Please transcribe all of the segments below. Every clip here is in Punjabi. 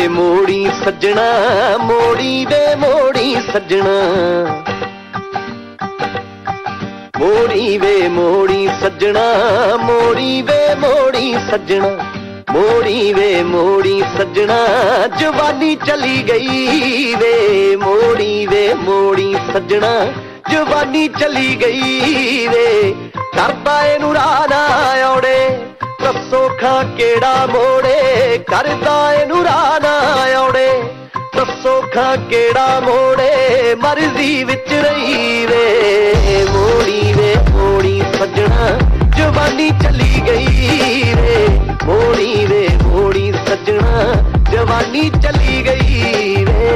ਮੋੜੀ ਸੱਜਣਾ, ਮੋੜੀ ਵੇ ਮੋੜੀ ਸੱਜਣਾ, ਮੋੜੀ ਵੇ ਮੋੜੀ ਸੱਜਣਾ, ਮੋੜੀ ਵੇ ਮੋੜੀ ਸੱਜਣਾ, ਮੋੜੀ ਵੇ ਮੋੜੀ ਸੱਜਣਾ, ਜਵਾਨੀ ਚਲੀ ਗਈ ਵੇ, ਮੋੜੀ ਵੇ ਮੋੜੀ ਸੱਜਣਾ, ਜਵਾਨੀ ਚਲੀ ਗਈ ਵੇ। ਕਰਦਾ ਇਹਨੂੰ ਰਾਹ ਨਾ ਔੜੇ, ਦੱਸੋ ਖਾਂ ਕਿਹੜਾ ਮੋੜੇ, ਕਰਦਾ ਇਹਨੂੰ ਰਾਹ ਨਾ ਔੜੇ, ਦੱਸੋ ਖਾਂ ਕਿਹੜਾ ਮੋੜੇ, ਮਰਜ਼ੀ ਵਿੱਚ ਰਹੀ ਵੇ, ਮੋੜੀ ਵੇ ਮੋੜੀ ਸੱਜਣਾ, ਜਵਾਨੀ ਚਲੀ ਗਈ ਵੇ, ਮੋੜੀ ਵੇ ਮੋੜੀ ਸੱਜਣਾ, ਜਵਾਨੀ ਚਲੀ ਗਈ ਵੇ।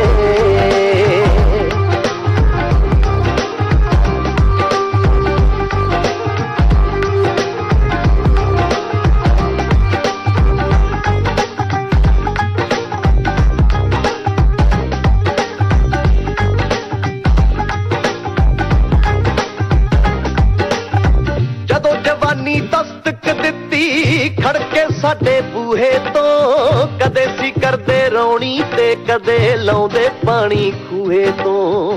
ਜਵਾਨੀ ਦਸਤਕ ਦਿੱਤੀ ਖੜਕੇ ਸਾਡੇ ਬੂਹੇ ਤੋਂ, ਕਦੇ ਸੀ ਕਰਦੇ ਰੌਣੀ ਤੇ ਕਦੇ ਲਾਉਂਦੇ ਪਾਣੀ ਖੂਹੇ ਤੋਂ।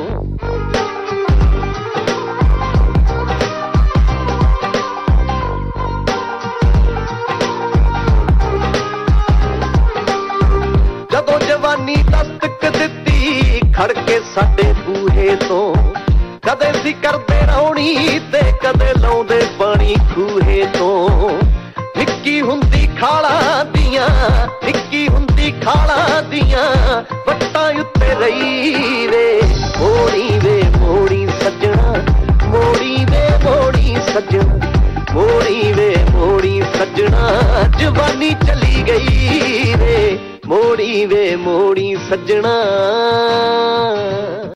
ਜਦੋਂ ਜਵਾਨੀ ਦਸਤਕ ਦਿੱਤੀ ਖੜਕੇ ਸਾਡੇ ਬੂਹੇ ਤੋਂ, ਕਦੇ ਸੀ ਕਰਦੇ ਰੌਣੀ ਤੇ ਕਦੇ ਲਾਉਂਦੇ ਪਾਣੀ ਖੂਹੇ ਤੋਂ। ਨਿੱਕੀ ਹੁੰਦੀ ਖਾਲਾਂ ਦੀਆਂ, ਨਿੱਕੀ ਹੁੰਦੀ ਖਾਲਾਂ ਦੀਆਂ ਵੱਟਾਂ ਉੱਤੇ ਰਹੀ ਵੇ, ਮੋੜੀ ਵੇ ਮੋੜੀ ਸੱਜਣਾ, ਮੋੜੀ ਵੇ ਮੋੜੀ ਸੱਜਣਾ, ਮੋੜੀ ਵੇ ਮੋੜੀ ਸੱਜਣਾ, ਜਵਾਨੀ ਚਲੀ ਗਈ ਵੇ, ਮੋੜੀ ਵੇ ਮੋੜੀ ਸੱਜਣਾ।